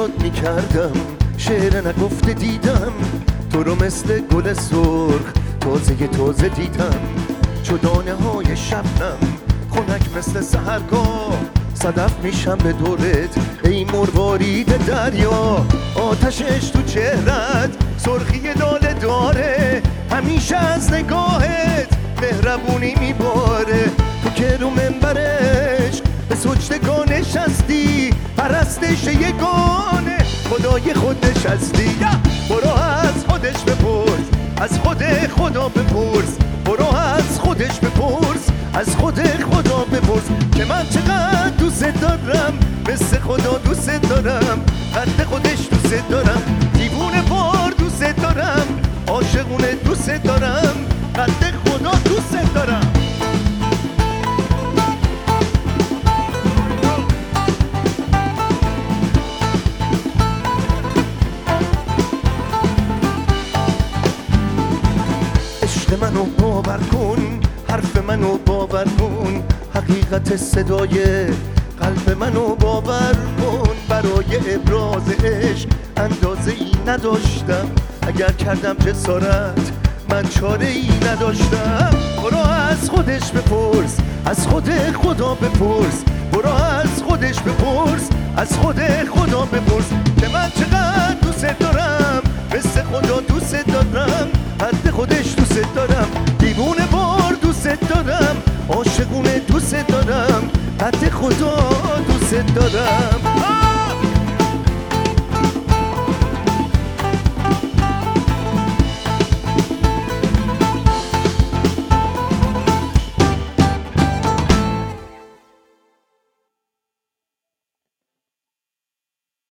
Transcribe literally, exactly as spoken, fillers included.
یاد میکردم شعر نگفته دیدم تو رو مثل گل سرخ تازه تازه دیدم چو دانه های شبنم خنک مثل سحرگاه صدف میشم به دورت ای مروارید دریا آتشش تو چهرت سرخی لاله داره همیشه از نگاهت مهربونی میباره تو که رو منبرش به سجدگاه نشستی پرستش یگانه خدای خود نشستی برو از خودش بپرس از خود خدا بپرس برو از خودش بپرس از خود خدا بپرس که من چقدر دوست دارم مثل خدا دوست دارم قد خودش دوست دارم دیوونه بار دوست دارم عاشقونه دوست دارم قد خدا دوست دارم عشق منو باور کن حرف منو باور کن حقیقت صدای قلب منو باور کن برای ابراز عشق اندازه ای نداشتم اگر کردم جسارت من چاره ای نداشتم برو از خودش بپرس از خود خدا بپرس برو از خودش بپرس از خود خدا بپرس که من چقدر دوست دارم مثل خدا دوست دارم قد خودش دوست دارم دیوونه بار دوست دارم عاشقونه دوست دارم قد خدا دوست دارم